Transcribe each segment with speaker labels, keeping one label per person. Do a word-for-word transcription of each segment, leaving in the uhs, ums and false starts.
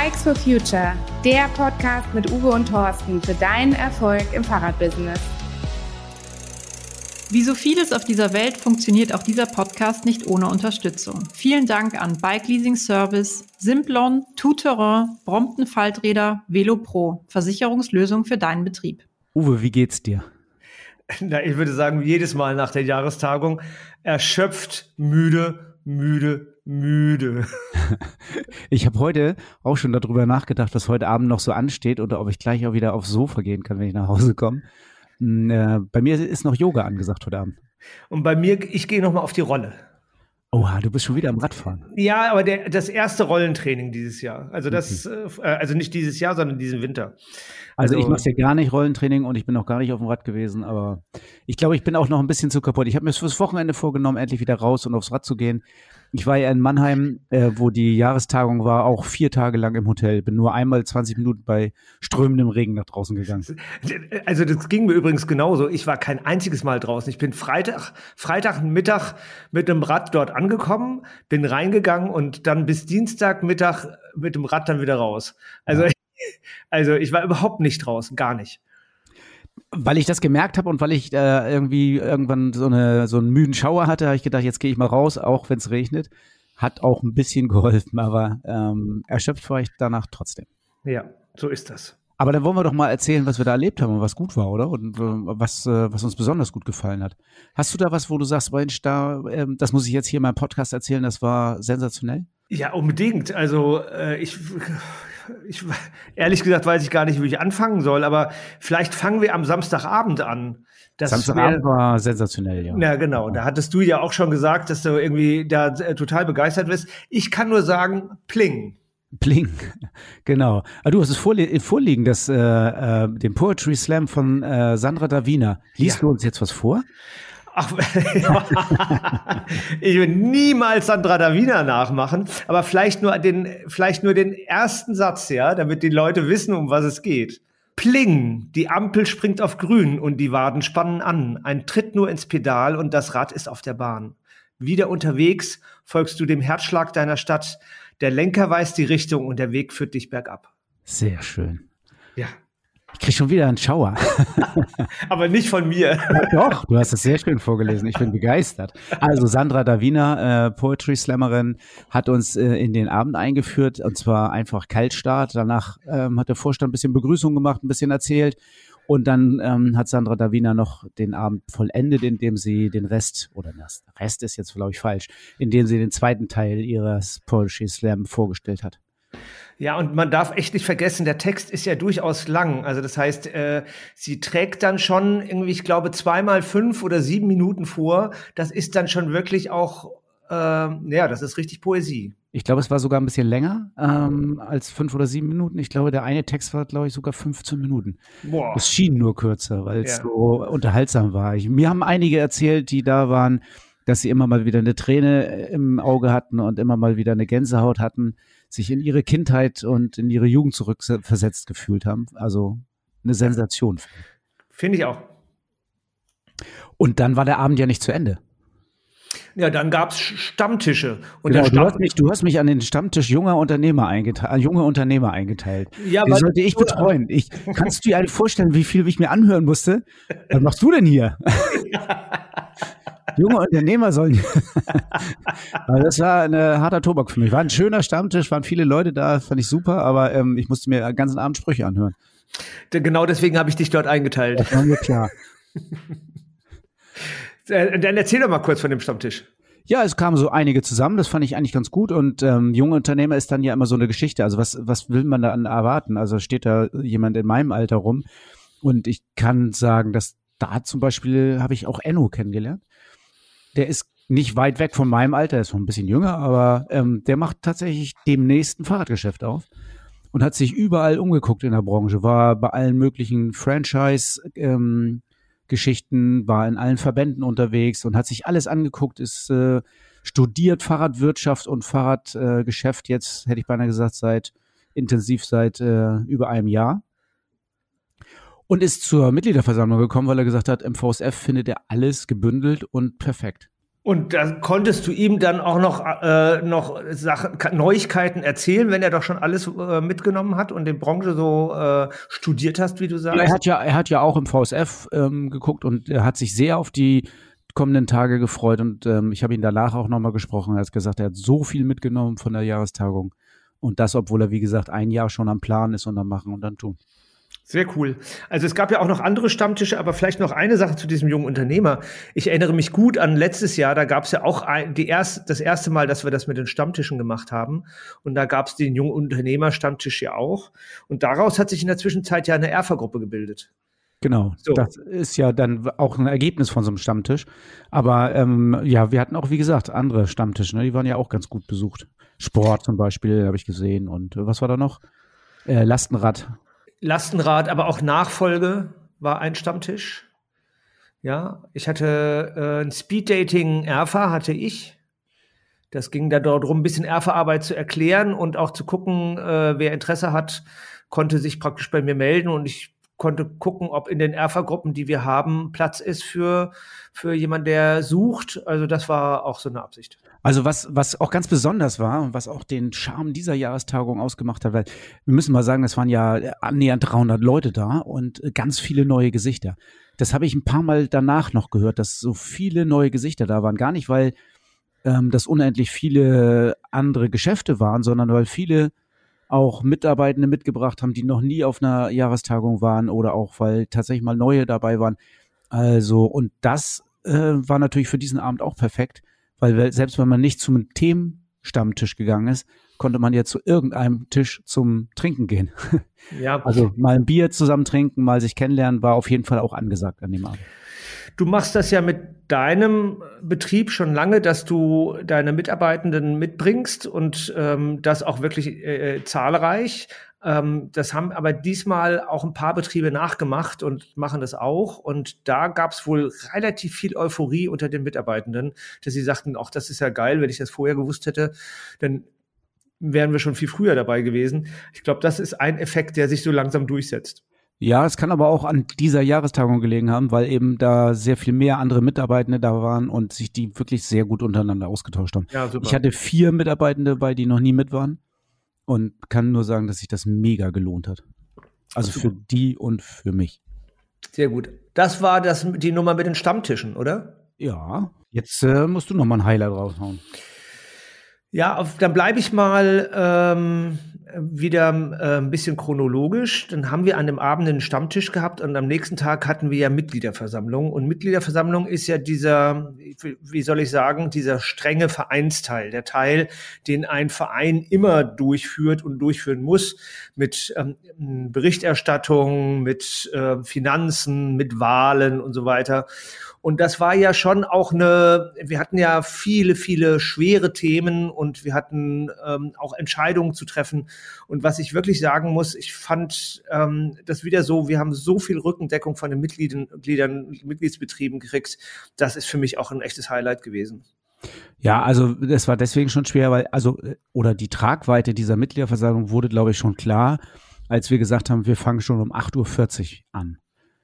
Speaker 1: Bikes for Future, der Podcast mit Uwe und Thorsten für deinen Erfolg im Fahrradbusiness.
Speaker 2: Wie so vieles auf dieser Welt funktioniert auch dieser Podcast nicht ohne Unterstützung. Vielen Dank an Bike Leasing Service, Simplon, Tout Terrain, Brompton Falträder, VeloPro, Versicherungslösung für deinen Betrieb.
Speaker 3: Uwe, wie geht's dir?
Speaker 4: Na, ich würde sagen, jedes Mal nach der Jahrestagung erschöpft, müde, müde, müde.
Speaker 3: Ich habe heute auch schon darüber nachgedacht, was heute Abend noch so ansteht oder ob ich gleich auch wieder aufs Sofa gehen kann, wenn ich nach Hause komme. Äh, bei mir ist noch Yoga angesagt heute Abend.
Speaker 4: Und bei mir, ich gehe nochmal auf die Rolle.
Speaker 3: Oha, du bist schon wieder am Radfahren.
Speaker 4: Ja, aber der, das erste Rollentraining dieses Jahr. Also das, okay. äh, also nicht dieses Jahr, sondern diesen Winter.
Speaker 3: Also, also ich mache ja gar nicht Rollentraining und ich bin noch gar nicht auf dem Rad gewesen, aber ich glaube, ich bin auch noch ein bisschen zu kaputt. Ich habe mir fürs Wochenende vorgenommen, endlich wieder raus und aufs Rad zu gehen. Ich war ja in Mannheim, äh, wo die Jahrestagung war, auch vier Tage lang im Hotel. Bin nur einmal zwanzig Minuten bei strömendem Regen nach draußen gegangen.
Speaker 4: Also das ging mir übrigens genauso. Ich war kein einziges Mal draußen. Ich bin Freitag, Freitagmittag mit dem Rad dort angekommen, bin reingegangen und dann bis Dienstagmittag mit dem Rad dann wieder raus. Also, ja. Also ich war überhaupt nicht draußen, gar nicht.
Speaker 3: Weil ich das gemerkt habe und weil ich äh, irgendwie irgendwann so, eine, so einen müden Schauer hatte, habe ich gedacht, jetzt gehe ich mal raus, auch wenn es regnet. Hat auch ein bisschen geholfen, aber ähm, erschöpft war ich danach trotzdem.
Speaker 4: Ja, so ist das.
Speaker 3: Aber dann wollen wir doch mal erzählen, was wir da erlebt haben und was gut war, oder? Und äh, was, äh, was uns besonders gut gefallen hat. Hast du da was, wo du sagst, Mensch, da, äh, das muss ich jetzt hier in meinem Podcast erzählen, das war sensationell?
Speaker 4: Ja, unbedingt. Also äh, ich... Ich, ehrlich gesagt weiß ich gar nicht, wie ich anfangen soll, aber vielleicht fangen wir am Samstagabend an. Das
Speaker 3: Samstagabend wär, war sensationell, ja.
Speaker 4: Ja, genau. Da hattest du ja auch schon gesagt, dass du irgendwie da äh, total begeistert bist. Ich kann nur sagen, pling.
Speaker 3: Pling, genau. Ah, du hast es vorle- vorliegen, das, äh, äh, den Poetry Slam von äh, Sandra Davina. Liest ja. du uns jetzt was vor?
Speaker 4: Ach, ich will niemals Sandra Davina nachmachen, aber vielleicht nur den, vielleicht nur den ersten Satz, ja, damit die Leute wissen, um was es geht. Pling, die Ampel springt auf grün und die Waden spannen an. Ein Tritt nur ins Pedal und das Rad ist auf der Bahn. Wieder unterwegs folgst du dem Herzschlag deiner Stadt. Der Lenker weiß die Richtung und der Weg führt dich bergab.
Speaker 3: Sehr schön.
Speaker 4: Ja.
Speaker 3: Ich krieg schon wieder einen Schauer.
Speaker 4: Aber nicht von mir.
Speaker 3: Ja, doch, du hast es sehr schön vorgelesen. Ich bin begeistert. Also Sandra Davina, äh, Poetry Slammerin, hat uns äh, in den Abend eingeführt und zwar einfach Kaltstart. Danach ähm, hat der Vorstand ein bisschen Begrüßung gemacht, ein bisschen erzählt und dann ähm, hat Sandra Davina noch den Abend vollendet, indem sie den Rest, oder das Rest ist jetzt glaube ich falsch, indem sie den zweiten Teil ihres Poetry Slam vorgestellt hat.
Speaker 4: Ja, und man darf echt nicht vergessen, der Text ist ja durchaus lang. Also das heißt, äh, sie trägt dann schon irgendwie, ich glaube, zweimal fünf oder sieben Minuten vor. Das ist dann schon wirklich auch, äh, ja, das ist richtig Poesie.
Speaker 3: Ich glaube, es war sogar ein bisschen länger ähm, als fünf oder sieben Minuten. Ich glaube, der eine Text war, glaube ich, sogar fünfzehn Minuten.
Speaker 4: Boah.
Speaker 3: Es schien nur kürzer, weil es
Speaker 4: Ja.
Speaker 3: so unterhaltsam war. Ich, mir haben einige erzählt, die da waren, dass sie immer mal wieder eine Träne im Auge hatten und immer mal wieder eine Gänsehaut hatten, sich in ihre Kindheit und in ihre Jugend zurückversetzt gefühlt haben. Also eine Sensation.
Speaker 4: Finde ich auch.
Speaker 3: Und dann war der Abend ja nicht zu Ende.
Speaker 4: Ja, dann gab's Stammtische. Und
Speaker 3: Genau,
Speaker 4: der
Speaker 3: du,
Speaker 4: Stamm-
Speaker 3: hast mich, du hast mich an den Stammtisch junger Unternehmer eingeteilt, junge Unternehmer eingeteilt.
Speaker 4: Ja,
Speaker 3: Den
Speaker 4: weil-
Speaker 3: sollte ich betreuen. Ich, kannst du dir vorstellen, wie viel ich mir anhören musste? Was machst du denn hier? Junge Unternehmer sollen. Also das war ein äh, harter Tobak für mich. War ein schöner Stammtisch, waren viele Leute da, fand ich super, aber ähm, ich musste mir den ganzen Abend Sprüche anhören.
Speaker 4: Genau deswegen habe ich dich dort eingeteilt.
Speaker 3: Das war mir klar.
Speaker 4: Äh, Dann erzähl doch mal kurz von dem Stammtisch.
Speaker 3: Ja, es kamen so einige zusammen, das fand ich eigentlich ganz gut und ähm, junge Unternehmer ist dann ja immer so eine Geschichte, also was was will man da an erwarten? Also steht da jemand in meinem Alter rum und ich kann sagen, dass da zum Beispiel habe ich auch Enno kennengelernt. Der ist nicht weit weg von meinem Alter, er ist noch ein bisschen jünger, aber ähm, der macht tatsächlich demnächst ein Fahrradgeschäft auf und hat sich überall umgeguckt in der Branche, war bei allen möglichen Franchise ähm, Geschichten, war in allen Verbänden unterwegs und hat sich alles angeguckt, ist äh, studiert Fahrradwirtschaft und Fahrradgeschäft äh, jetzt, hätte ich beinahe gesagt, seit intensiv seit äh, über einem Jahr. Und ist zur Mitgliederversammlung gekommen, weil er gesagt hat, im V S F findet er alles gebündelt und perfekt.
Speaker 4: Und da konntest du ihm dann auch noch, äh, noch Sachen, Neuigkeiten erzählen, wenn er doch schon alles äh, mitgenommen hat und die Branche so äh, studiert hast, wie du sagst?
Speaker 3: Ja, er hat ja, er hat ja auch im V S F ähm, geguckt und er hat sich sehr auf die kommenden Tage gefreut und ähm, ich habe ihn danach auch nochmal gesprochen. Er hat gesagt, er hat so viel mitgenommen von der Jahrestagung und das, obwohl er, wie gesagt, ein Jahr schon am Plan ist und am Machen und dann tun.
Speaker 4: Sehr cool. Also es gab ja auch noch andere Stammtische, aber vielleicht noch eine Sache zu diesem jungen Unternehmer. Ich erinnere mich gut an letztes Jahr, da gab es ja auch ein, die erst, das erste Mal, dass wir das mit den Stammtischen gemacht haben. Und da gab es den jungen Unternehmer-Stammtisch ja auch. Und daraus hat sich in der Zwischenzeit ja eine Erfa-Gruppe gebildet.
Speaker 3: Genau, so. Das ist ja dann auch ein Ergebnis von so einem Stammtisch. Aber ähm, ja, wir hatten auch, wie gesagt, andere Stammtische, ne? Die waren ja auch ganz gut besucht. Sport zum Beispiel, habe ich gesehen. Und äh, was war da noch? Äh, Lastenrad.
Speaker 4: Lastenrad, aber auch Nachfolge war ein Stammtisch. Ja, ich hatte äh, ein Speeddating Erfa hatte ich. Das ging da darum, ein bisschen Erfa-Arbeit zu erklären und auch zu gucken, äh, wer Interesse hat, konnte sich praktisch bei mir melden und ich konnte gucken, ob in den Erfa-Gruppen, die wir haben, Platz ist für, für jemanden, der sucht. Also das war auch so eine Absicht.
Speaker 3: Also was, was auch ganz besonders war und was auch den Charme dieser Jahrestagung ausgemacht hat, weil wir müssen mal sagen, es waren ja annähernd dreihundert Leute da und ganz viele neue Gesichter. Das habe ich ein paar Mal danach noch gehört, dass so viele neue Gesichter da waren. Gar nicht, weil ähm, das unendlich viele andere Geschäfte waren, sondern weil viele auch Mitarbeitende mitgebracht haben, die noch nie auf einer Jahrestagung waren oder auch, weil tatsächlich mal neue dabei waren. Also, und das äh, war natürlich für diesen Abend auch perfekt, weil selbst wenn man nicht zum Themenstammtisch gegangen ist, konnte man ja zu irgendeinem Tisch zum Trinken gehen. Ja. Also mal ein Bier zusammen trinken, mal sich kennenlernen, war auf jeden Fall auch angesagt an dem Abend.
Speaker 4: Du machst das ja mit deinem Betrieb schon lange, dass du deine Mitarbeitenden mitbringst und ähm, das auch wirklich äh, zahlreich. Ähm, das haben aber diesmal auch ein paar Betriebe nachgemacht und machen das auch. Und da gab es wohl relativ viel Euphorie unter den Mitarbeitenden, dass sie sagten, ach, das ist ja geil, wenn ich das vorher gewusst hätte, dann wären wir schon viel früher dabei gewesen. Ich glaube, das ist ein Effekt, der sich so langsam durchsetzt.
Speaker 3: Ja, es kann aber auch an dieser Jahrestagung gelegen haben, weil eben da sehr viel mehr andere Mitarbeitende da waren und sich die wirklich sehr gut untereinander ausgetauscht haben. Ja, super. Ich hatte vier Mitarbeitende dabei, die noch nie mit waren und kann nur sagen, dass sich das mega gelohnt hat. Also für die und für mich.
Speaker 4: Sehr gut. Das war das, die Nummer mit den Stammtischen, oder?
Speaker 3: Ja, jetzt äh, musst du noch mal ein Highlight raushauen.
Speaker 4: Ja, auf, dann bleibe ich mal ähm, wieder äh, ein bisschen chronologisch. Dann haben wir an dem Abend einen Stammtisch gehabt und am nächsten Tag hatten wir ja Mitgliederversammlung. Und Mitgliederversammlung ist ja dieser, wie soll ich sagen, dieser strenge Vereinsteil. Der Teil, den ein Verein immer durchführt und durchführen muss mit ähm, Berichterstattung, mit äh, Finanzen, mit Wahlen und so weiter. Und das war ja schon auch eine, wir hatten ja viele, viele schwere Themen und wir hatten ähm, auch Entscheidungen zu treffen. Und was ich wirklich sagen muss, ich fand ähm, das wieder so, wir haben so viel Rückendeckung von den Mitgliedern, Mitgliedern, Mitgliedsbetrieben gekriegt. Das ist für mich auch ein echtes Highlight gewesen.
Speaker 3: Ja, also das war deswegen schon schwer, weil, also, oder die Tragweite dieser Mitgliederversammlung wurde, glaube ich, schon klar, als wir gesagt haben, wir fangen schon um acht Uhr vierzig an.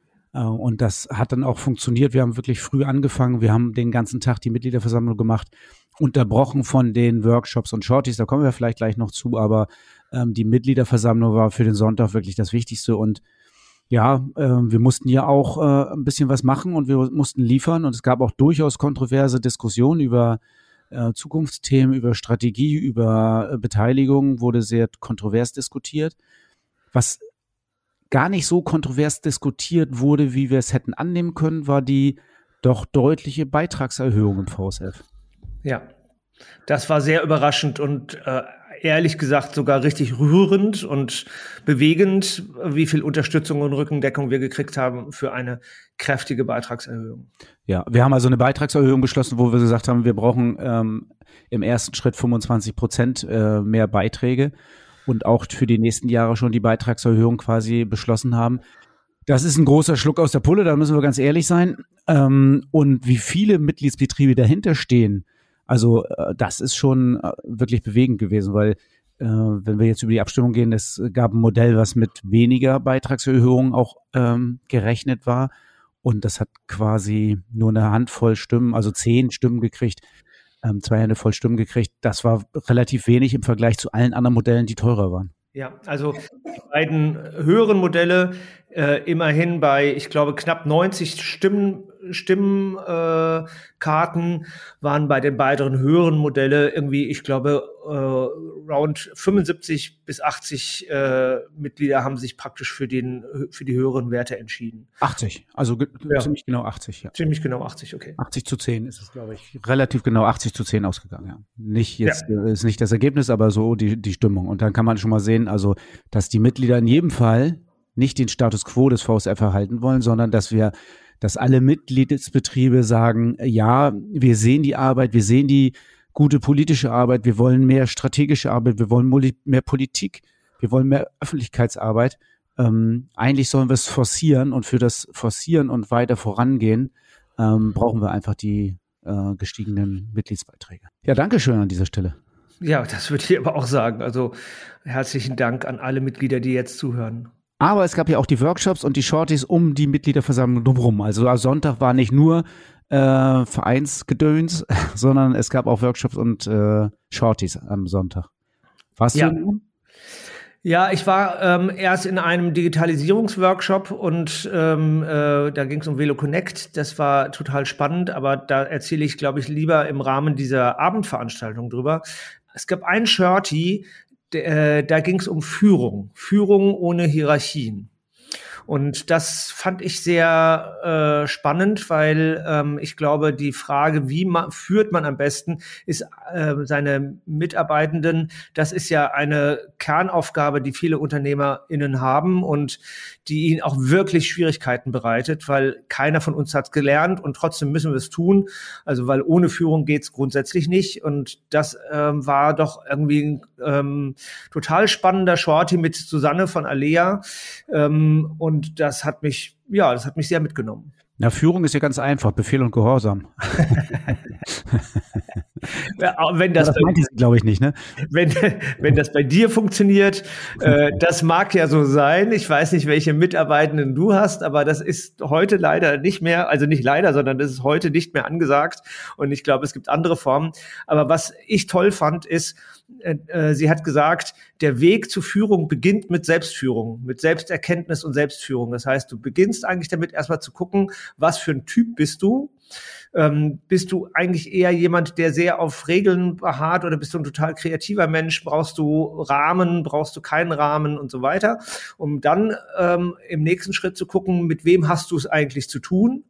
Speaker 3: Und das hat dann auch funktioniert. Wir haben wirklich früh angefangen. Wir haben den ganzen Tag die Mitgliederversammlung gemacht, unterbrochen von den Workshops und Shorties. Da kommen wir vielleicht gleich noch zu, aber ähm, die Mitgliederversammlung war für den Sonntag wirklich das Wichtigste. Und ja, äh, wir mussten ja auch äh, ein bisschen was machen und wir mussten liefern. Und es gab auch durchaus kontroverse Diskussionen über äh, Zukunftsthemen, über Strategie, über äh, Beteiligung. Wurde sehr kontrovers diskutiert. Was gar nicht so kontrovers diskutiert wurde, wie wir es hätten annehmen können, war die doch deutliche Beitragserhöhung im V S F.
Speaker 4: Ja, das war sehr überraschend und äh, ehrlich gesagt sogar richtig rührend und bewegend, wie viel Unterstützung und Rückendeckung wir gekriegt haben für eine kräftige Beitragserhöhung.
Speaker 3: Ja, wir haben also eine Beitragserhöhung beschlossen, wo wir gesagt haben, wir brauchen ähm, im ersten Schritt fünfundzwanzig Prozent äh, mehr Beiträge. Und auch für die nächsten Jahre schon die Beitragserhöhung quasi beschlossen haben. Das ist ein großer Schluck aus der Pulle, da müssen wir ganz ehrlich sein. Ähm, und wie viele Mitgliedsbetriebe dahinter stehen, also äh, das ist schon äh, wirklich bewegend gewesen, weil äh, wenn wir jetzt über die Abstimmung gehen, es gab ein Modell, was mit weniger Beitragserhöhungen auch ähm, gerechnet war. Und das hat quasi nur eine Handvoll Stimmen, also zehn Stimmen gekriegt, ähm, zwei Hände voll Stimmen gekriegt. Das war relativ wenig im Vergleich zu allen anderen Modellen, die teurer waren.
Speaker 4: Ja, also die beiden höheren Modelle äh, immerhin bei, ich glaube, knapp neunzig Stimmen, Stimmenkarten äh, Karten waren bei den beiden höheren Modelle irgendwie, ich glaube, äh, round fünfundsiebzig bis achtzig äh, Mitglieder haben sich praktisch für den für die höheren Werte entschieden.
Speaker 3: achtzig, also ge-
Speaker 4: Ja.
Speaker 3: ziemlich genau achtzig, ja.
Speaker 4: Ziemlich genau achtzig, okay.
Speaker 3: achtzig zu zehn ist es, glaube ich, relativ genau achtzig zu zehn ausgegangen, ja. Nicht jetzt, ja. ist nicht das Ergebnis, aber so die, die Stimmung. Und dann kann man schon mal sehen, also, dass die Mitglieder in jedem Fall nicht den Status quo des V S F erhalten wollen, sondern dass wir, dass alle Mitgliedsbetriebe sagen, ja, wir sehen die Arbeit, wir sehen die gute politische Arbeit, wir wollen mehr strategische Arbeit, wir wollen mehr Politik, wir wollen mehr Öffentlichkeitsarbeit. Ähm, eigentlich sollen wir es forcieren und für das Forcieren und weiter vorangehen ähm, brauchen wir einfach die äh, gestiegenen Mitgliedsbeiträge. Ja, danke schön an dieser Stelle.
Speaker 4: Ja, das würde ich aber auch sagen. Also herzlichen Dank an alle Mitglieder, die jetzt zuhören.
Speaker 3: Aber es gab ja auch die Workshops und die Shorties um die Mitgliederversammlung drumherum. Also am Sonntag war nicht nur äh, Vereinsgedöns, sondern es gab auch Workshops und äh, Shorties am Sonntag. Warst
Speaker 4: ja.
Speaker 3: du?
Speaker 4: Ja, ich war ähm, erst in einem Digitalisierungsworkshop und ähm, äh, da ging es um Velo Connect. Das war total spannend, aber da erzähle ich, glaube ich, lieber im Rahmen dieser Abendveranstaltung drüber. Es gab ein Shorty, d- äh, da ging es um Führung, Führung ohne Hierarchien. Und das fand ich sehr äh, spannend, weil ähm, ich glaube, die Frage, wie man, führt man am besten, ist äh, seine Mitarbeitenden, das ist ja eine Kernaufgabe, die viele UnternehmerInnen haben und die ihnen auch wirklich Schwierigkeiten bereitet, weil keiner von uns hat gelernt und trotzdem müssen wir es tun. Also weil ohne Führung geht's grundsätzlich nicht. Und das ähm, war doch irgendwie ein ähm, total spannender Shorty mit Susanne von Alea. Ähm, und Und das hat mich, ja, das hat mich sehr mitgenommen.
Speaker 3: Na, Führung ist ja ganz einfach, Befehl und Gehorsam.
Speaker 4: Ja, wenn das,
Speaker 3: das
Speaker 4: bei,
Speaker 3: meinte sie, glaube ich, nicht, ne?
Speaker 4: Wenn, wenn das bei dir funktioniert, äh, das mag ja so sein. Ich weiß nicht, welche Mitarbeitenden du hast, aber das ist heute leider nicht mehr, also nicht leider, sondern das ist heute nicht mehr angesagt. Und ich glaube, es gibt andere Formen. Aber was ich toll fand, ist, äh, äh, sie hat gesagt, der Weg zur Führung beginnt mit Selbstführung, mit Selbsterkenntnis und Selbstführung. Das heißt, du beginnst eigentlich damit erstmal zu gucken, was für ein Typ bist du? Ähm, bist du eigentlich eher jemand, der sehr auf Regeln beharrt oder bist du ein total kreativer Mensch? Brauchst du Rahmen? Brauchst du keinen Rahmen und so weiter? Um dann ähm, im nächsten Schritt zu gucken, mit wem hast du es eigentlich zu tun?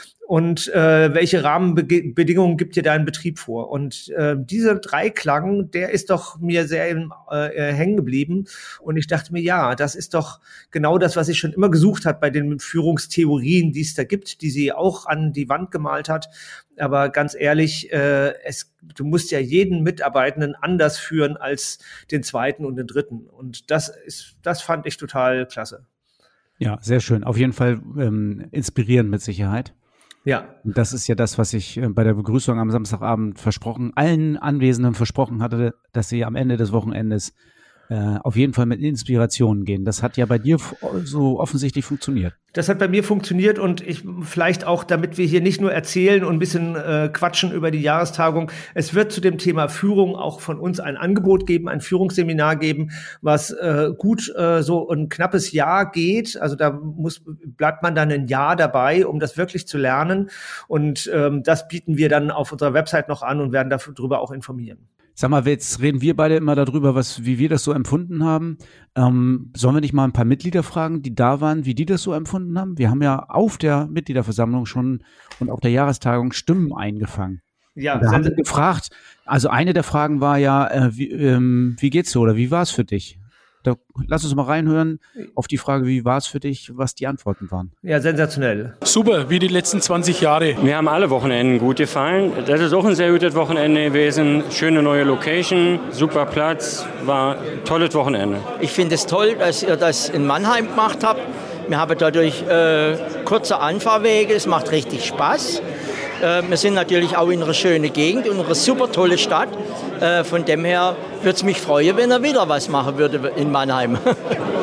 Speaker 4: Und äh, welche Rahmenbedingungen gibt dir dein Betrieb vor? Und äh, dieser Dreiklang, der ist doch mir sehr im, äh, hängen geblieben. Und ich dachte mir, ja, das ist doch genau das, was ich schon immer gesucht habe bei den Führungstheorien, die es da gibt, die sie auch an die Wand gemalt hat. Aber ganz ehrlich, äh, es, du musst ja jeden Mitarbeitenden anders führen als den zweiten und den dritten. Und das ist, das fand ich total klasse.
Speaker 3: Ja, sehr schön. Auf jeden Fall ähm, inspirierend mit Sicherheit.
Speaker 4: Ja.
Speaker 3: Und das ist ja das, was ich äh, bei der Begrüßung am Samstagabend versprochen, allen Anwesenden versprochen hatte, dass sie am Ende des Wochenendes äh, auf jeden Fall mit Inspirationen gehen. Das hat ja bei dir f- so offensichtlich funktioniert.
Speaker 4: Das hat bei mir funktioniert und ich vielleicht auch, damit wir hier nicht nur erzählen und ein bisschen äh, quatschen über die Jahrestagung. Es wird zu dem Thema Führung auch von uns ein Angebot geben, ein Führungsseminar geben, was äh, gut äh, so ein knappes Jahr geht. Also da muss bleibt man dann ein Jahr dabei, um das wirklich zu lernen. Und ähm, das bieten wir dann auf unserer Website noch an und werden darüber auch informieren.
Speaker 3: Sag mal, jetzt reden wir beide immer darüber, was, wie wir das so empfunden haben. Ähm, sollen wir nicht mal ein paar Mitglieder fragen, die da waren, wie die das so empfunden haben? Wir haben ja auf der Mitgliederversammlung schon und auf der Jahrestagung Stimmen eingefangen.
Speaker 4: Ja,
Speaker 3: und da haben wir gefragt, also eine der Fragen war ja, äh, wie, ähm, wie geht's dir oder wie war es für dich? Da, lass uns mal reinhören auf die Frage, wie war es für dich, was die Antworten waren.
Speaker 4: Ja, sensationell.
Speaker 5: Super, wie die letzten zwanzig Jahre.
Speaker 6: Mir haben alle Wochenenden gut gefallen. Das ist auch ein sehr gutes Wochenende gewesen. Schöne neue Location, super Platz, war ein tolles Wochenende.
Speaker 7: Ich finde es toll, dass ihr das in Mannheim gemacht habt. Wir haben dadurch äh, kurze Anfahrwege, es macht richtig Spaß. Äh, wir sind natürlich auch in einer schönen Gegend, in einer super tolle Stadt. Äh, von dem her würde es mich freuen, wenn er wieder was machen würde in Mannheim.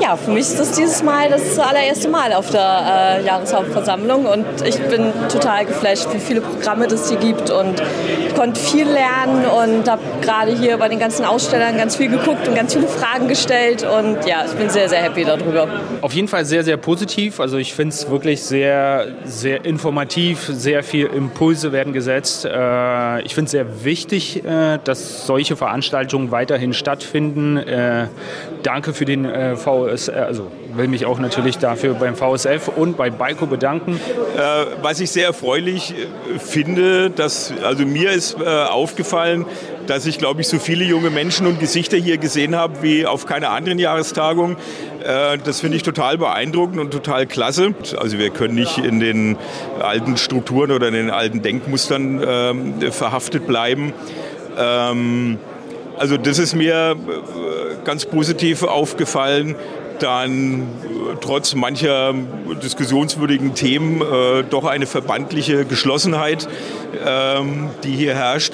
Speaker 8: Ja, für mich ist das dieses Mal das allererste Mal auf der äh, Jahreshauptversammlung und ich bin total geflasht, wie viele Programme das hier gibt und ich konnte viel lernen und habe gerade hier bei den ganzen Ausstellern ganz viel geguckt und ganz viele Fragen gestellt und ja, ich bin sehr, sehr happy darüber.
Speaker 5: Auf jeden Fall sehr, sehr positiv. Also ich finde es wirklich sehr, sehr informativ, sehr viel Impulse werden gesetzt. Äh, ich finde es sehr wichtig, äh, dass solche Veranstaltungen weiterhin stattfinden. Äh, danke für den äh, V S F, also will mich auch natürlich dafür beim V S F und bei BAIKO bedanken.
Speaker 9: Äh, was ich sehr erfreulich äh, finde, dass, also mir ist äh, aufgefallen, dass ich, glaube ich, so viele junge Menschen und Gesichter hier gesehen habe wie auf keiner anderen Jahrestagung. Äh, das finde ich total beeindruckend und total klasse. Also wir können nicht in den alten Strukturen oder in den alten Denkmustern äh, verhaftet bleiben. Ähm, also das ist mir äh, ganz positiv aufgefallen. Dann trotz mancher diskussionswürdigen Themen äh, doch eine verbandliche Geschlossenheit, ähm, die hier herrscht.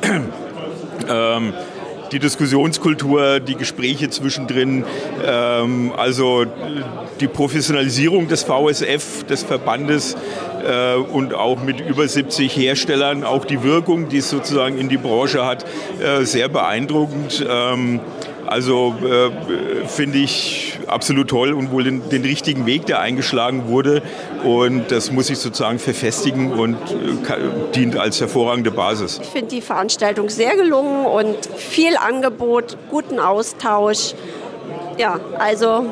Speaker 9: ähm, die Diskussionskultur, die Gespräche zwischendrin, ähm, also die Professionalisierung des V S F, des Verbandes äh, und auch mit über siebzig Herstellern, auch die Wirkung, die es sozusagen in die Branche hat, äh, sehr beeindruckend. Ähm, Also äh, finde ich absolut toll und wohl den, den richtigen Weg, der eingeschlagen wurde. Und das muss ich sozusagen verfestigen und äh, dient als hervorragende Basis.
Speaker 10: Ich finde die Veranstaltung sehr gelungen und viel Angebot, guten Austausch. Ja, also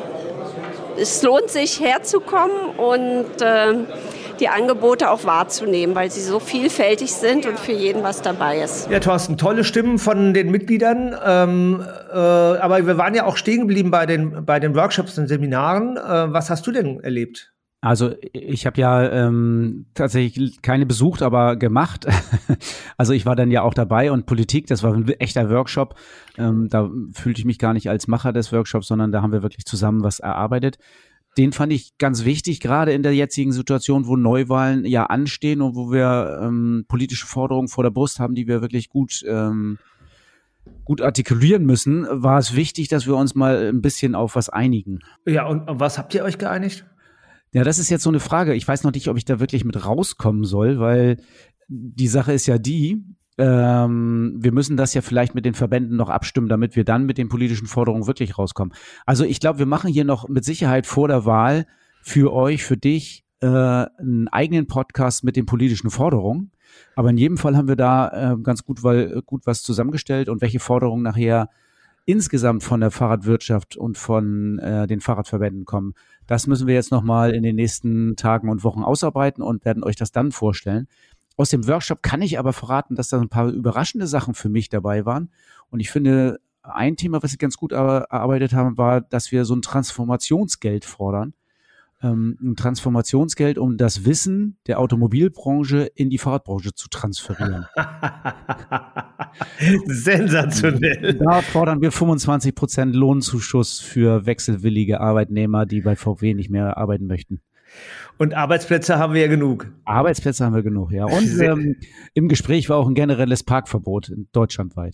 Speaker 10: es lohnt sich herzukommen und äh, die Angebote auch wahrzunehmen, weil sie so vielfältig sind und für jeden was dabei ist.
Speaker 4: Ja, Thorsten, tolle Stimmen von den Mitgliedern, ähm, äh, aber wir waren ja auch stehen geblieben bei den, bei den Workshops und Seminaren. Äh, was hast du denn erlebt?
Speaker 3: Also ich habe ja ähm, tatsächlich keine besucht, aber gemacht. Also ich war dann ja auch dabei und Politik, das war ein echter Workshop. Ähm, da fühlte ich mich gar nicht als Macher des Workshops, sondern da haben wir wirklich zusammen was erarbeitet. Den fand ich ganz wichtig, gerade in der jetzigen Situation, wo Neuwahlen ja anstehen und wo wir ähm, politische Forderungen vor der Brust haben, die wir wirklich gut, ähm, gut artikulieren müssen, war es wichtig, dass wir uns mal ein bisschen auf was einigen.
Speaker 4: Ja, und auf was habt ihr euch geeinigt?
Speaker 3: Ja, das ist jetzt so eine Frage. Ich weiß noch nicht, ob ich da wirklich mit rauskommen soll, weil die Sache ist ja die, Ähm, wir müssen das ja vielleicht mit den Verbänden noch abstimmen, damit wir dann mit den politischen Forderungen wirklich rauskommen. Also ich glaube, wir machen hier noch mit Sicherheit vor der Wahl für euch, für dich äh, einen eigenen Podcast mit den politischen Forderungen. Aber in jedem Fall haben wir da äh, ganz gut, weil, gut was zusammengestellt und welche Forderungen nachher insgesamt von der Fahrradwirtschaft und von äh, den Fahrradverbänden kommen. Das müssen wir jetzt nochmal in den nächsten Tagen und Wochen ausarbeiten und werden euch das dann vorstellen. Aus dem Workshop kann ich aber verraten, dass da ein paar überraschende Sachen für mich dabei waren. Und ich finde, ein Thema, was wir ganz gut erarbeitet haben, war, dass wir so ein Transformationsgeld fordern. Ähm, ein Transformationsgeld, um das Wissen der Automobilbranche in die Fahrradbranche zu transferieren.
Speaker 4: Sensationell.
Speaker 3: Da fordern wir fünfundzwanzig Prozent Lohnzuschuss für wechselwillige Arbeitnehmer, die bei V W nicht mehr arbeiten möchten.
Speaker 4: Und Arbeitsplätze haben wir ja genug.
Speaker 3: Arbeitsplätze haben wir genug, ja. Und ähm, im Gespräch war auch ein generelles Parkverbot in deutschlandweit.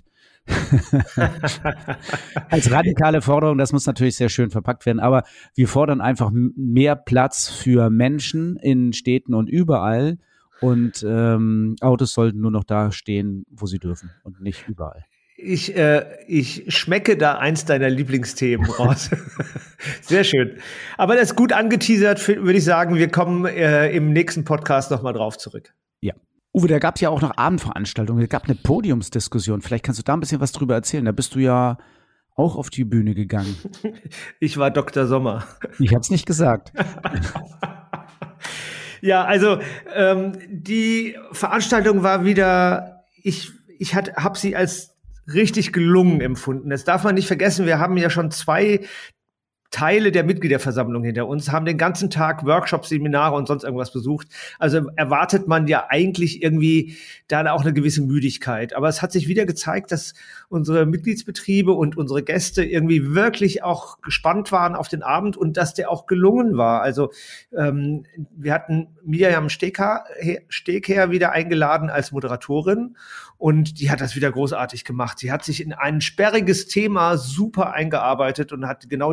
Speaker 3: Als radikale Forderung, das muss natürlich sehr schön verpackt werden, aber wir fordern einfach mehr Platz für Menschen in Städten und überall und ähm, Autos sollten nur noch da stehen, wo sie dürfen und nicht überall.
Speaker 4: Ich, äh, ich schmecke da eins deiner Lieblingsthemen raus. Sehr schön. Aber das ist gut angeteasert, würde ich sagen. Wir kommen äh, im nächsten Podcast nochmal drauf zurück.
Speaker 3: Ja. Uwe, da gab es ja auch noch Abendveranstaltungen. Es gab eine Podiumsdiskussion. Vielleicht kannst du da ein bisschen was drüber erzählen. Da bist du ja auch auf die Bühne gegangen.
Speaker 4: Ich war Doktor Sommer.
Speaker 3: Ich habe es nicht gesagt.
Speaker 4: Ja, also ähm, die Veranstaltung war wieder, ich, ich habe sie als richtig gelungen empfunden. Das darf man nicht vergessen. Wir haben ja schon zwei Teile der Mitgliederversammlung hinter uns, haben den ganzen Tag Workshops, Seminare und sonst irgendwas besucht. Also erwartet man ja eigentlich irgendwie dann auch eine gewisse Müdigkeit. Aber es hat sich wieder gezeigt, dass unsere Mitgliedsbetriebe und unsere Gäste irgendwie wirklich auch gespannt waren auf den Abend und dass der auch gelungen war. Also ähm, wir hatten Miriam Stegherr Stegherr wieder eingeladen als Moderatorin und die hat das wieder großartig gemacht. Sie hat sich in ein sperriges Thema super eingearbeitet und hat genau die richtigen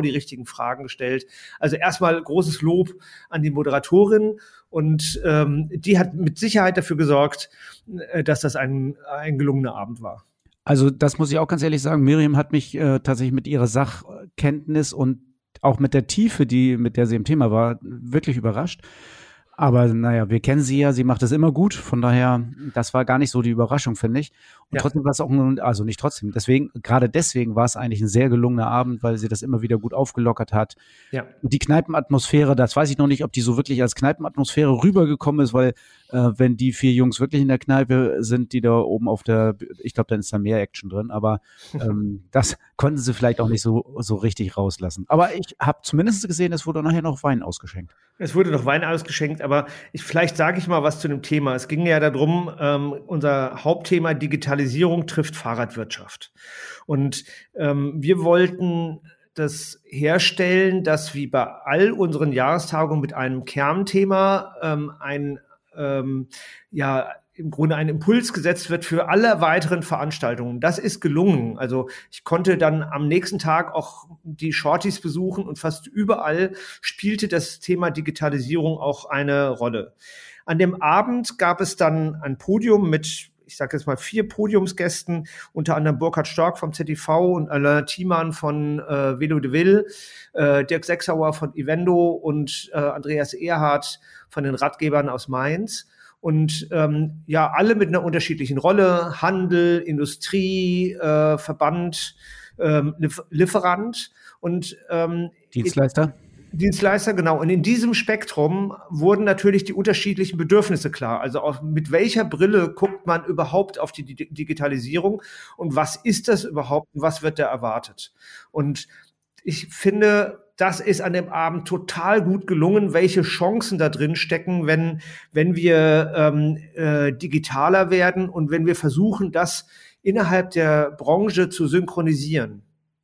Speaker 4: Fragen gestellt. Also erstmal großes Lob an die Moderatorin und ähm, die hat mit Sicherheit dafür gesorgt, äh, dass das ein, ein gelungener Abend war.
Speaker 3: Also das muss ich auch ganz ehrlich sagen, Miriam hat mich äh, tatsächlich mit ihrer Sachkenntnis und auch mit der Tiefe, die mit der sie im Thema war, wirklich überrascht. Aber naja, wir kennen sie ja, sie macht es immer gut. Von daher, das war gar nicht so die Überraschung, finde ich. Und ja. trotzdem war es auch, also nicht trotzdem, deswegen, gerade deswegen war es eigentlich ein sehr gelungener Abend, weil sie das immer wieder gut aufgelockert hat. Ja. Und die Kneipenatmosphäre, das weiß ich noch nicht, ob die so wirklich als Kneipenatmosphäre rübergekommen ist, weil äh, wenn die vier Jungs wirklich in der Kneipe sind, die da oben auf der, ich glaube, dann ist da mehr Action drin, aber ähm, das konnten sie vielleicht auch nicht so, so richtig rauslassen. Aber ich habe zumindest gesehen, es wurde nachher noch Wein ausgeschenkt.
Speaker 4: Es wurde noch Wein ausgeschenkt, aber ich, vielleicht sage ich mal was zu dem Thema. Es ging ja darum, ähm, unser Hauptthema Digitalisierung trifft Fahrradwirtschaft. Und ähm, wir wollten das herstellen, dass wie bei all unseren Jahrestagungen mit einem Kernthema ähm, ein ähm, ja im Grunde ein Impuls gesetzt wird für alle weiteren Veranstaltungen. Das ist gelungen. Also ich konnte dann am nächsten Tag auch die Shorties besuchen und fast überall spielte das Thema Digitalisierung auch eine Rolle. An dem Abend gab es dann ein Podium mit, ich sage jetzt mal, vier Podiumsgästen, unter anderem Burkhard Stork vom Z D V und Alain Thiemann von äh, Velo de Ville, äh, Dirk Sechsauer von Evendo und äh, Andreas Erhardt von den Radgebern aus Mainz. Und ähm, ja, alle mit einer unterschiedlichen Rolle, Handel, Industrie, äh, Verband, ähm, Liefer- Lieferant und ähm,
Speaker 3: Dienstleister.
Speaker 4: Dienstleister, genau. Und in diesem Spektrum wurden natürlich die unterschiedlichen Bedürfnisse klar. Also auch mit welcher Brille guckt man überhaupt auf die D- Digitalisierung und was ist das überhaupt und was wird da erwartet? Und ich finde, das ist an dem Abend total gut gelungen, welche Chancen da drin stecken, wenn, wenn wir ähm, äh, digitaler werden und wenn wir versuchen, das innerhalb der Branche zu synchronisieren.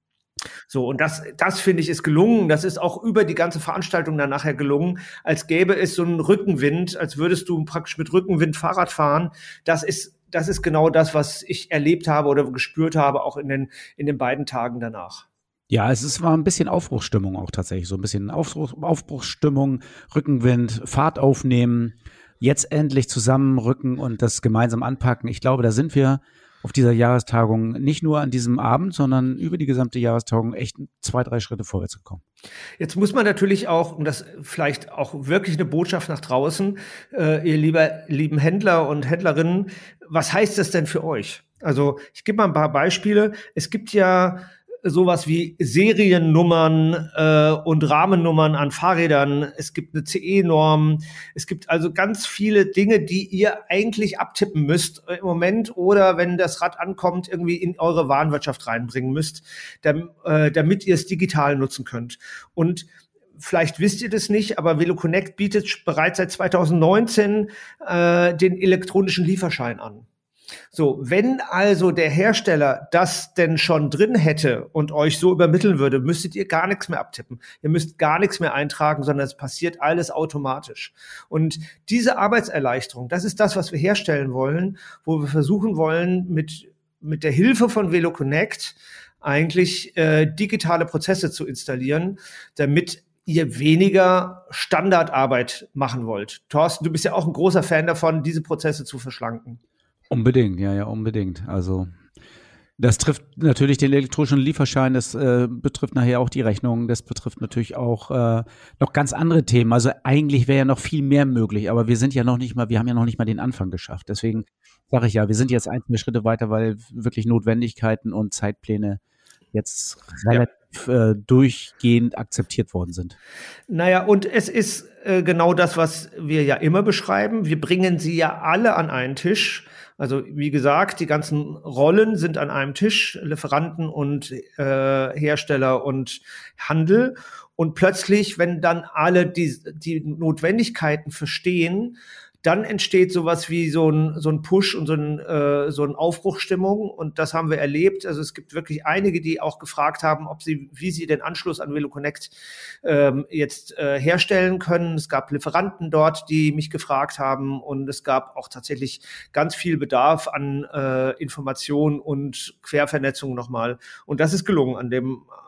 Speaker 4: So, und das, das finde ich ist gelungen. Das ist auch über die ganze Veranstaltung dann nachher gelungen, als gäbe es so einen Rückenwind, als würdest du praktisch mit Rückenwind Fahrrad fahren. Das ist, das ist genau das, was ich erlebt habe oder gespürt habe, auch in den, in den beiden Tagen danach.
Speaker 3: Ja, es ist, war ein bisschen Aufbruchsstimmung auch tatsächlich, so ein bisschen Aufbruch, Aufbruchsstimmung, Rückenwind, Fahrt aufnehmen, jetzt endlich zusammenrücken und das gemeinsam anpacken. Ich glaube, da sind wir auf dieser Jahrestagung nicht nur an diesem Abend, sondern über die gesamte Jahrestagung echt zwei, drei Schritte vorwärts gekommen.
Speaker 4: Jetzt muss man natürlich auch, und das vielleicht auch wirklich eine Botschaft nach draußen, äh, ihr lieber, lieben Händler und Händlerinnen, was heißt das denn für euch? Also ich gebe mal ein paar Beispiele. Es gibt ja sowas wie Seriennummern äh, und Rahmennummern an Fahrrädern. Es gibt eine C E-Norm. Es gibt also ganz viele Dinge, die ihr eigentlich abtippen müsst im Moment oder wenn das Rad ankommt, irgendwie in eure Warenwirtschaft reinbringen müsst, damit, äh, damit ihr es digital nutzen könnt. Und vielleicht wisst ihr das nicht, aber VeloConnect bietet bereits seit zweitausendneunzehn äh, den elektronischen Lieferschein an. So, wenn also der Hersteller das denn schon drin hätte und euch so übermitteln würde, müsstet ihr gar nichts mehr abtippen. Ihr müsst gar nichts mehr eintragen, sondern es passiert alles automatisch. Und diese Arbeitserleichterung, das ist das, was wir herstellen wollen, wo wir versuchen wollen, mit, mit der Hilfe von VeloConnect eigentlich äh, digitale Prozesse zu installieren, damit ihr weniger Standardarbeit machen wollt. Thorsten, du bist ja auch ein großer Fan davon, diese Prozesse zu verschlanken.
Speaker 3: Unbedingt, ja, ja, unbedingt. Also das trifft natürlich den elektronischen Lieferschein, das äh, betrifft nachher auch die Rechnung, das betrifft natürlich auch äh, noch ganz andere Themen. Also eigentlich wäre ja noch viel mehr möglich, aber wir sind ja noch nicht mal, wir haben ja noch nicht mal den Anfang geschafft. Deswegen sage ich ja, wir sind jetzt ein, zwei Schritte weiter, weil wirklich Notwendigkeiten und Zeitpläne jetzt relativ ja. äh, durchgehend akzeptiert worden sind.
Speaker 4: Naja, und es ist äh, genau das, was wir ja immer beschreiben. Wir bringen sie ja alle an einen Tisch. Also wie gesagt, die ganzen Rollen sind an einem Tisch, Lieferanten und äh, Hersteller und Handel. Und plötzlich, wenn dann alle die, die Notwendigkeiten verstehen, dann entsteht sowas wie so ein, so ein Push und so ein, äh, so ein Aufbruchstimmung. Und das haben wir erlebt. Also es gibt wirklich einige, die auch gefragt haben, ob sie, wie sie den Anschluss an VeloConnect ähm, jetzt äh, herstellen können. Es gab Lieferanten dort, die mich gefragt haben. Und es gab auch tatsächlich ganz viel Bedarf an äh, Information und Quervernetzung nochmal. Und das ist gelungen an dem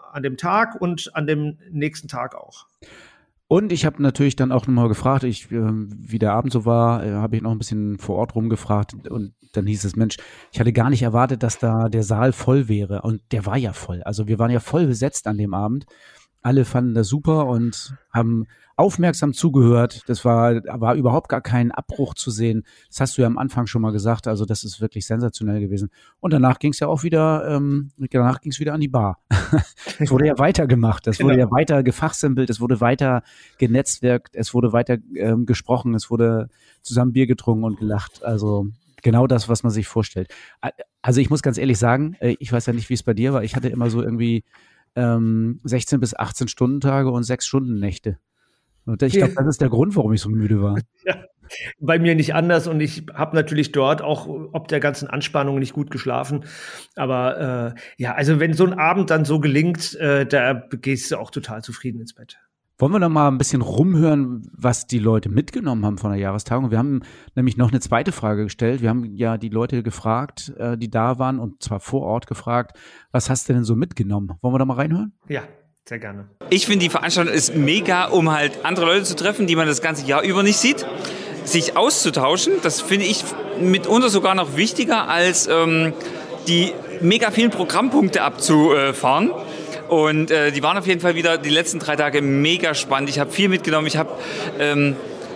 Speaker 4: an dem Tag und an dem nächsten Tag auch.
Speaker 3: Und ich habe natürlich dann auch nochmal gefragt, ich, äh, wie der Abend so war, äh, habe ich noch ein bisschen vor Ort rumgefragt und dann hieß es, Mensch, ich hatte gar nicht erwartet, dass da der Saal voll wäre und der war ja voll. Also wir waren ja voll besetzt an dem Abend. Alle fanden das super und haben aufmerksam zugehört. Das war, war überhaupt gar kein Abbruch zu sehen. Das hast du ja am Anfang schon mal gesagt. Also das ist wirklich sensationell gewesen. Und danach ging es ja auch wieder, ähm, danach ging es wieder an die Bar. Es wurde ja weitergemacht. Es wurde genau. ja weiter gefachsimpelt. Es wurde weiter genetzwerkt. Es wurde weiter ähm, gesprochen. Es wurde zusammen Bier getrunken und gelacht. Also genau das, was man sich vorstellt. Also ich muss ganz ehrlich sagen, ich weiß ja nicht, wie es bei dir war. Ich hatte immer so irgendwie ähm, sechzehn bis achtzehn Stunden Tage und sechs Stunden Nächte. Und ich glaube, das ist der Grund, warum ich so müde war.
Speaker 4: Ja, bei mir nicht anders und ich habe natürlich dort auch ob der ganzen Anspannung nicht gut geschlafen. Aber äh, ja, also wenn so ein Abend dann so gelingt, äh, da gehst du auch total zufrieden ins Bett.
Speaker 3: Wollen wir noch mal ein bisschen rumhören, was die Leute mitgenommen haben von der Jahrestagung? Wir haben nämlich noch eine zweite Frage gestellt. Wir haben ja die Leute gefragt, äh, die da waren und zwar vor Ort gefragt, was hast du denn so mitgenommen? Wollen wir da mal reinhören?
Speaker 4: Ja. Sehr gerne.
Speaker 11: Ich finde, die Veranstaltung ist mega, um halt andere Leute zu treffen, die man das ganze Jahr über nicht sieht. Sich auszutauschen, das finde ich mitunter sogar noch wichtiger, als ähm, die mega vielen Programmpunkte abzufahren. Und äh, die waren auf jeden Fall wieder die letzten drei Tage mega spannend. Ich habe viel mitgenommen. Ich habe ähm,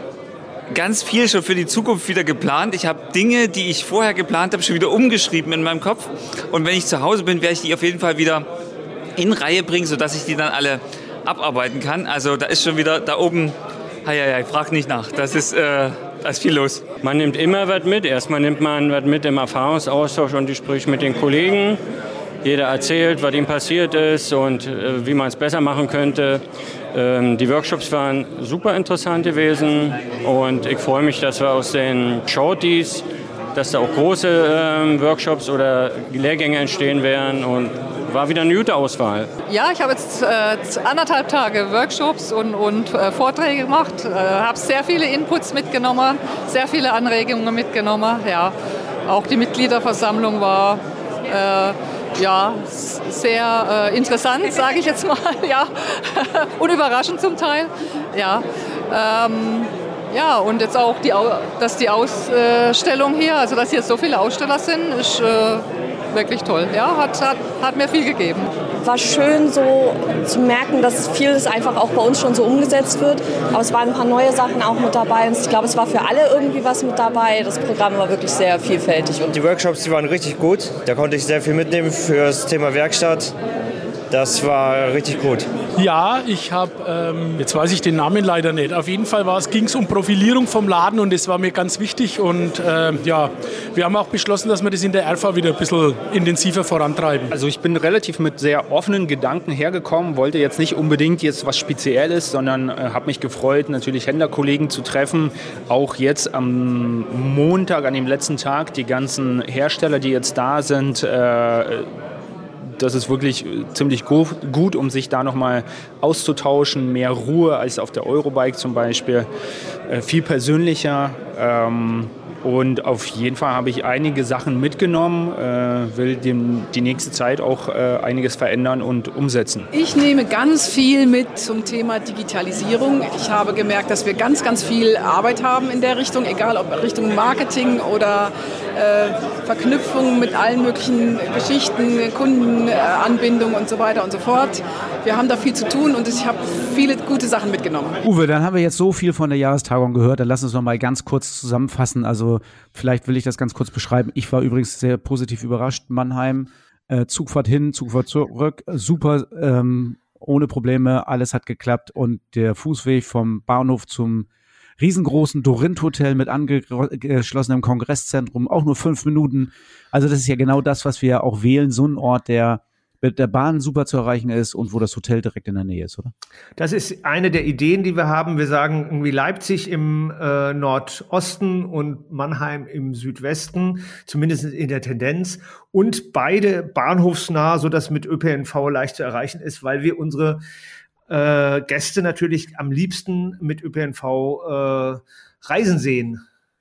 Speaker 11: ganz viel schon für die Zukunft wieder geplant. Ich habe Dinge, die ich vorher geplant habe, schon wieder umgeschrieben in meinem Kopf. Und wenn ich zu Hause bin, werde ich die auf jeden Fall wieder in Reihe bringen, sodass ich die dann alle abarbeiten kann. Also da ist schon wieder da oben, hei, hei, hei, frag nicht nach, das ist, äh, da ist viel los.
Speaker 6: Man nimmt immer was mit. Erstmal nimmt man was mit im Erfahrungsaustausch und die Gespräche mit den Kollegen. Jeder erzählt, was ihm passiert ist und äh, wie man es besser machen könnte. Ähm, die Workshops waren super interessant gewesen und ich freue mich, dass wir aus den Shorties, dass da auch große äh, Workshops oder Lehrgänge entstehen werden und war wieder eine gute Auswahl.
Speaker 12: Ja, ich habe jetzt äh, anderthalb Tage Workshops und, und äh, Vorträge gemacht, äh, habe sehr viele Inputs mitgenommen, sehr viele Anregungen mitgenommen. Ja, auch die Mitgliederversammlung war äh, ja, sehr äh, interessant, sage ich jetzt mal, ja, und überraschend zum Teil. Ja, ähm, ja, und jetzt auch, die, dass die Ausstellung hier, also dass hier so viele Aussteller sind, ist äh, wirklich toll. Ja, hat, hat, hat mir viel gegeben.
Speaker 8: War schön so zu merken, dass vieles einfach auch bei uns schon so umgesetzt wird. Aber es waren ein paar neue Sachen auch mit dabei. Und ich glaube, es war für alle irgendwie was mit dabei. Das Programm war wirklich sehr vielfältig.
Speaker 13: Und die Workshops, die waren richtig gut. Da konnte ich sehr viel mitnehmen für das Thema Werkstatt. Das war richtig gut.
Speaker 14: Ja, ich habe, ähm, jetzt weiß ich den Namen leider nicht. Auf jeden Fall ging es um Profilierung vom Laden und das war mir ganz wichtig. Und äh, ja, wir haben auch beschlossen, dass wir das in der R V wieder ein bisschen intensiver vorantreiben.
Speaker 5: Also ich bin relativ mit sehr offenen Gedanken hergekommen, wollte jetzt nicht unbedingt jetzt was Spezielles, sondern äh, habe mich gefreut, natürlich Händlerkollegen zu treffen. Auch jetzt am Montag, an dem letzten Tag, die ganzen Hersteller, die jetzt da sind, äh, das ist wirklich ziemlich gut, um sich da nochmal auszutauschen. Mehr Ruhe als auf der Eurobike zum Beispiel. Äh, viel persönlicher. Ähm, und auf jeden Fall habe ich einige Sachen mitgenommen, äh, will dem, die nächste Zeit auch äh, einiges verändern und umsetzen.
Speaker 15: Ich nehme ganz viel mit zum Thema Digitalisierung. Ich habe gemerkt, dass wir ganz, ganz viel Arbeit haben in der Richtung, egal ob Richtung Marketing oder äh, Verknüpfung mit allen möglichen Geschichten, Kundenanbindung und so weiter und so fort. Wir haben da viel zu tun und ich habe viele gute Sachen mitgenommen.
Speaker 3: Uwe, dann haben wir jetzt so viel von der Jahrestagung gehört, dann lass uns noch mal ganz kurz zusammenfassen. Also vielleicht will ich das ganz kurz beschreiben. Ich war übrigens sehr positiv überrascht. Mannheim, äh, Zugfahrt hin, Zugfahrt zurück, super, ähm, ohne Probleme, alles hat geklappt und der Fußweg vom Bahnhof zum riesengroßen Dorint-Hotel mit angeschlossenem Kongresszentrum, auch nur fünf Minuten. Also das ist ja genau das, was wir auch wählen, so ein Ort, der mit der Bahn super zu erreichen ist und wo das Hotel direkt in der Nähe ist, oder?
Speaker 4: Das ist eine der Ideen, die wir haben. Wir sagen irgendwie Leipzig im äh, Nordosten und Mannheim im Südwesten, zumindest in der Tendenz. Und beide bahnhofsnah, sodass mit Ö P N V leicht zu erreichen ist, weil wir unsere äh, Gäste natürlich am liebsten mit Ö P N V äh, reisen sehen.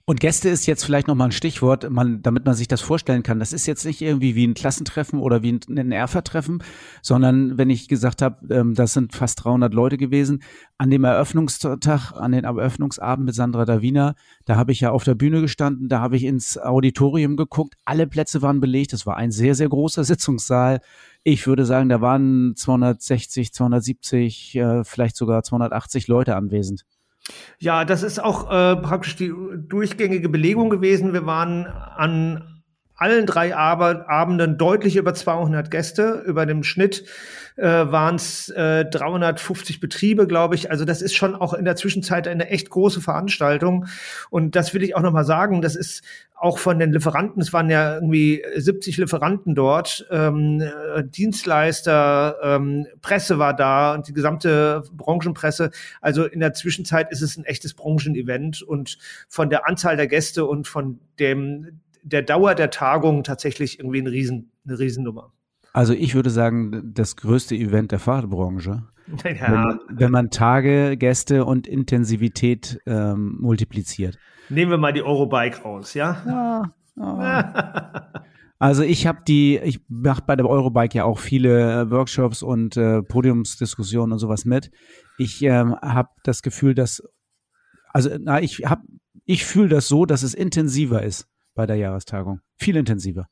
Speaker 3: Und Gäste ist jetzt vielleicht nochmal ein Stichwort, man, damit man sich das vorstellen kann. Das ist jetzt nicht irgendwie wie ein Klassentreffen oder wie ein, ein Erfa-Treffen, sondern wenn ich gesagt habe, ähm, das sind fast dreihundert Leute gewesen, an dem Eröffnungstag, an den Eröffnungsabend mit Sandra Davina, da habe ich ja auf der Bühne gestanden, da habe ich ins Auditorium geguckt, alle Plätze waren belegt, das war ein sehr, sehr großer Sitzungssaal. Ich würde sagen, da waren zweihundertsechzig, zweihundertsiebzig, äh, vielleicht sogar zweihundertachtzig Leute anwesend.
Speaker 4: Ja, das ist auch äh, praktisch die durchgängige Belegung gewesen. Wir waren an allen drei Ab- Abenden deutlich über zweihundert Gäste. Über dem Schnitt äh, waren es äh, dreihundertfünfzig Betriebe, glaube ich. Also das ist schon auch in der Zwischenzeit eine echt große Veranstaltung. Und das will ich auch noch mal sagen. Das ist auch von den Lieferanten, es waren ja irgendwie siebzig Lieferanten dort, ähm, Dienstleister, ähm, Presse war da und die gesamte Branchenpresse. Also in der Zwischenzeit ist es ein echtes Branchenevent und von der Anzahl der Gäste und von dem der Dauer der Tagung tatsächlich irgendwie eine Riesen, eine Riesennummer.
Speaker 3: Also ich würde sagen, das größte Event der Fahrradbranche.
Speaker 4: Ja.
Speaker 3: Wenn, man, wenn man Tage, Gäste und Intensivität ähm, multipliziert.
Speaker 4: Nehmen wir mal die Eurobike raus, ja?
Speaker 3: Ja. ja. Also ich habe die, ich mache bei der Eurobike ja auch viele Workshops und äh, Podiumsdiskussionen und sowas mit. Ich ähm, habe das Gefühl, dass, also na, ich habe, ich fühle das so, dass es intensiver ist bei der Jahrestagung. Viel intensiver.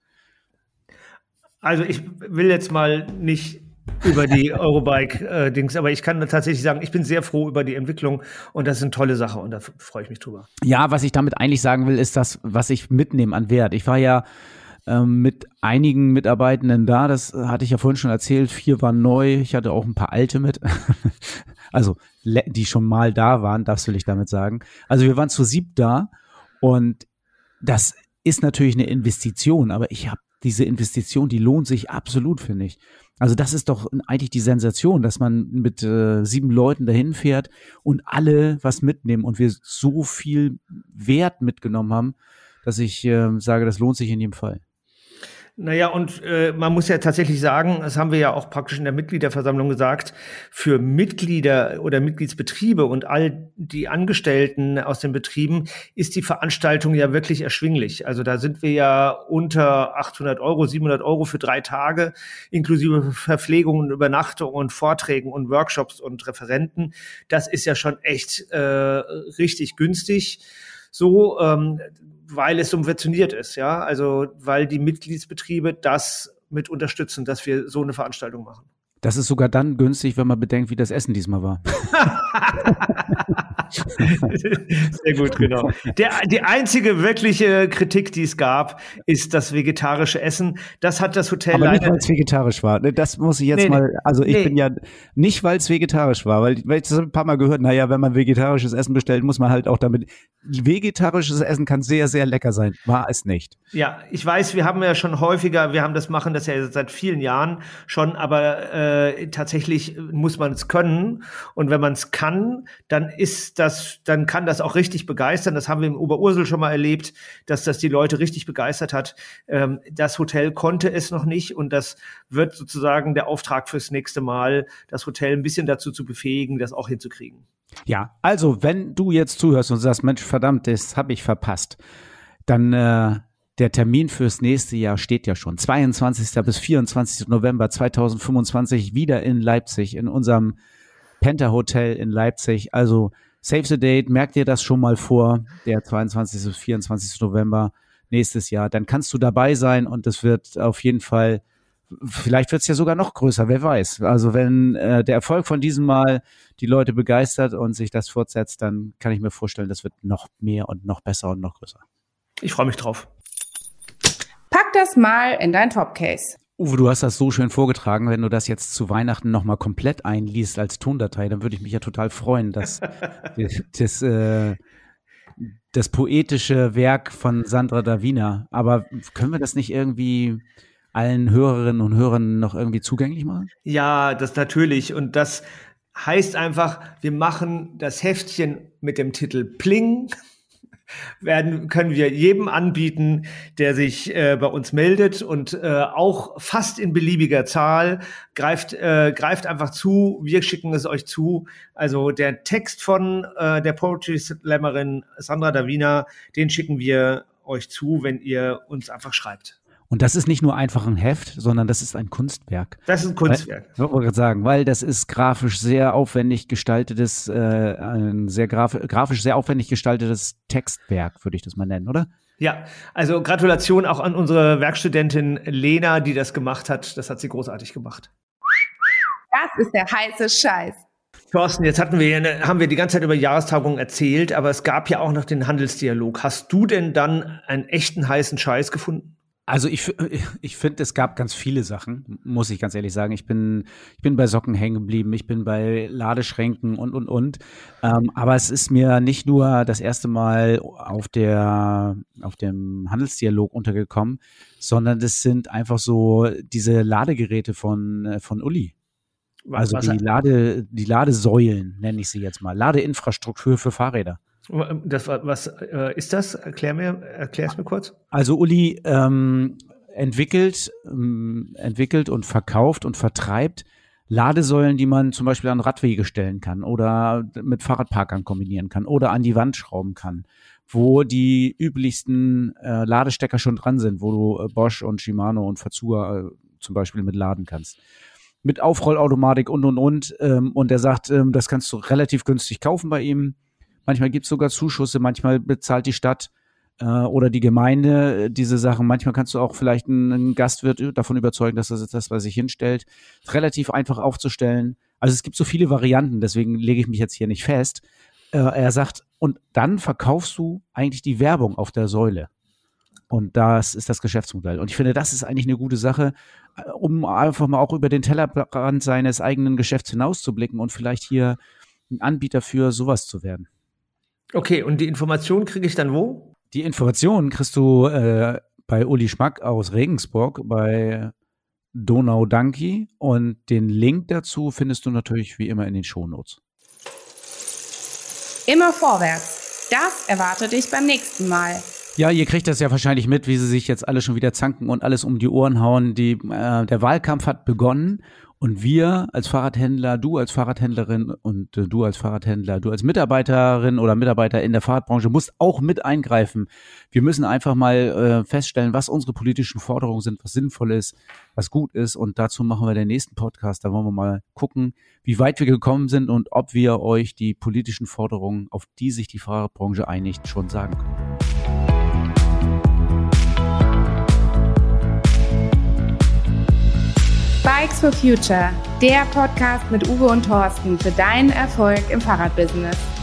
Speaker 4: Also ich will jetzt mal nicht über die Eurobike-Dings, äh, aber ich kann tatsächlich sagen, ich bin sehr froh über die Entwicklung und das ist eine tolle Sache und da freue ich mich drüber.
Speaker 3: Ja, was ich damit eigentlich sagen will, ist das, was ich mitnehme an Wert. Ich war ja ähm, mit einigen Mitarbeitenden da, das hatte ich ja vorhin schon erzählt, vier waren neu, ich hatte auch ein paar alte mit, also die schon mal da waren, das will ich damit sagen. Also wir waren zu siebt da und das ist natürlich eine Investition, aber ich habe diese Investition, die lohnt sich absolut, finde ich. Also das ist doch eigentlich die Sensation, dass man mit äh, sieben Leuten dahin fährt und alle was mitnehmen und wir so viel Wert mitgenommen haben, dass ich äh, sage, das lohnt sich in jedem Fall.
Speaker 4: Naja, und äh, man muss ja tatsächlich sagen, das haben wir ja auch praktisch in der Mitgliederversammlung gesagt, für Mitglieder oder Mitgliedsbetriebe und all die Angestellten aus den Betrieben ist die Veranstaltung ja wirklich erschwinglich. Also da sind wir ja unter achthundert Euro, siebenhundert Euro für drei Tage, inklusive Verpflegung und Übernachtung und Vorträgen und Workshops und Referenten. Das ist ja schon echt äh, richtig günstig. So, ähm, weil es subventioniert ist, ja, also weil die Mitgliedsbetriebe das mit unterstützen, dass wir so eine Veranstaltung machen.
Speaker 3: Das ist sogar dann günstig, wenn man bedenkt, wie das Essen diesmal war.
Speaker 4: Sehr gut, genau. Der, die einzige wirkliche Kritik, die es gab, ist das vegetarische Essen. Das hat das Hotel
Speaker 3: Aber
Speaker 4: leider...
Speaker 3: nicht, weil es vegetarisch war. Das muss ich jetzt
Speaker 4: nee,
Speaker 3: mal... Also ich
Speaker 4: nee.
Speaker 3: bin ja... Nicht, weil es vegetarisch war, weil, weil ich das ein paar Mal gehört, naja, wenn man vegetarisches Essen bestellt, muss man halt auch damit... Vegetarisches Essen kann sehr, sehr lecker sein. War es nicht.
Speaker 4: Ja, ich weiß, wir haben ja schon häufiger, wir haben das machen das ja seit vielen Jahren schon, aber äh, tatsächlich muss man es können. Und wenn man es kann, dann ist das, dann kann das auch richtig begeistern. Das haben wir im Oberursel schon mal erlebt, dass das die Leute richtig begeistert hat. Ähm, das Hotel konnte es noch nicht und das wird sozusagen der Auftrag fürs nächste Mal, das Hotel ein bisschen dazu zu befähigen, das auch hinzukriegen.
Speaker 3: Ja, also wenn du jetzt zuhörst und sagst, Mensch, verdammt, das habe ich verpasst, dann äh, der Termin fürs nächste Jahr steht ja schon. zweiundzwanzigsten bis vierundzwanzigsten November zweitausendfünfundzwanzig wieder in Leipzig, in unserem Penta Hotel in Leipzig. Also save the date, merkt dir das schon mal vor, der zweiundzwanzigsten bis vierundzwanzigsten November nächstes Jahr. Dann kannst du dabei sein und es wird auf jeden Fall, vielleicht wird es ja sogar noch größer, wer weiß. Also wenn äh, der Erfolg von diesem Mal die Leute begeistert und sich das fortsetzt, dann kann ich mir vorstellen, das wird noch mehr und noch besser und noch größer.
Speaker 4: Ich freue mich drauf.
Speaker 1: Pack das mal in dein Topcase.
Speaker 3: Uwe, du hast das so schön vorgetragen. Wenn du das jetzt zu Weihnachten nochmal komplett einliest als Tondatei, dann würde ich mich ja total freuen, dass das, das, äh, das poetische Werk von Sandra Davina, aber können wir das nicht irgendwie allen Hörerinnen und Hörern noch irgendwie zugänglich machen?
Speaker 4: Ja, das natürlich. Und das heißt einfach, wir machen das Heftchen mit dem Titel Pling werden, können wir jedem anbieten, der sich äh, bei uns meldet und äh, auch fast in beliebiger Zahl. Greift, äh, greift einfach zu, wir schicken es euch zu. Also der Text von äh, der Poetry Slammerin Sandra Davina, den schicken wir euch zu, wenn ihr uns einfach schreibt.
Speaker 3: Und das ist nicht nur einfach ein Heft, sondern das ist ein Kunstwerk.
Speaker 4: Das ist ein Kunstwerk.
Speaker 3: Weil, ich wollte gerade sagen, weil das ist grafisch sehr aufwendig gestaltetes, äh, ein sehr graf grafisch sehr aufwendig gestaltetes Textwerk, würde ich das mal nennen, oder?
Speaker 4: Ja, also Gratulation auch an unsere Werkstudentin Lena, die das gemacht hat. Das hat sie großartig gemacht.
Speaker 1: Das ist der heiße Scheiß.
Speaker 4: Thorsten, jetzt hatten wir, eine, haben wir die ganze Zeit über Jahrestagungen erzählt, aber es gab ja auch noch den Handelsdialog. Hast du denn dann einen echten heißen Scheiß gefunden?
Speaker 3: Also ich, ich finde, es gab ganz viele Sachen, muss ich ganz ehrlich sagen. Ich bin, ich bin bei Socken hängen geblieben, ich bin bei Ladeschränken und, und, und. Ähm, aber es ist mir nicht nur das erste Mal auf der, auf dem Handelsdialog untergekommen, sondern das sind einfach so diese Ladegeräte von, von Uli. Also die Lade, die Ladesäulen, nenne ich sie jetzt mal. Ladeinfrastruktur für Fahrräder.
Speaker 4: Das, was äh, ist das? Erklär mir, erklär es mir kurz.
Speaker 3: Also Uli ähm, entwickelt, ähm, entwickelt und verkauft und vertreibt Ladesäulen, die man zum Beispiel an Radwege stellen kann oder mit Fahrradparkern kombinieren kann oder an die Wand schrauben kann, wo die üblichsten äh, Ladestecker schon dran sind, wo du äh, Bosch und Shimano und Fazua äh, zum Beispiel mit laden kannst. Mit Aufrollautomatik und, und, und. Ähm, und er sagt, ähm, das kannst du relativ günstig kaufen bei ihm. Manchmal gibt es sogar Zuschüsse, manchmal bezahlt die Stadt äh, oder die Gemeinde äh, diese Sachen. Manchmal kannst du auch vielleicht einen, einen Gastwirt davon überzeugen, dass das ist das, was sich hinstellt. Ist relativ einfach aufzustellen. Also es gibt so viele Varianten, deswegen lege ich mich jetzt hier nicht fest. Äh, er sagt, und dann verkaufst du eigentlich die Werbung auf der Säule. Und das ist das Geschäftsmodell. Und ich finde, das ist eigentlich eine gute Sache, um einfach mal auch über den Tellerrand seines eigenen Geschäfts hinauszublicken und vielleicht hier ein Anbieter für sowas zu werden.
Speaker 4: Okay, und die Information kriege ich dann wo?
Speaker 3: Die Informationen kriegst du äh, bei Uli Schmack aus Regensburg, bei Donau Danki, und den Link dazu findest du natürlich wie immer in den Shownotes.
Speaker 1: Immer vorwärts. Das erwartet dich beim nächsten Mal.
Speaker 3: Ja, ihr kriegt das ja wahrscheinlich mit, wie sie sich jetzt alle schon wieder zanken und alles um die Ohren hauen. Die, äh, der Wahlkampf hat begonnen. Und wir als Fahrradhändler, du als Fahrradhändlerin und äh, du als Fahrradhändler, du als Mitarbeiterin oder Mitarbeiter in der Fahrradbranche musst auch mit eingreifen. Wir müssen einfach mal äh, feststellen, was unsere politischen Forderungen sind, was sinnvoll ist, was gut ist. Und dazu machen wir den nächsten Podcast. Da wollen wir mal gucken, wie weit wir gekommen sind und ob wir euch die politischen Forderungen, auf die sich die Fahrradbranche einigt, schon sagen können.
Speaker 1: Bikes for Future, der Podcast mit Uwe und Thorsten für deinen Erfolg im Fahrradbusiness.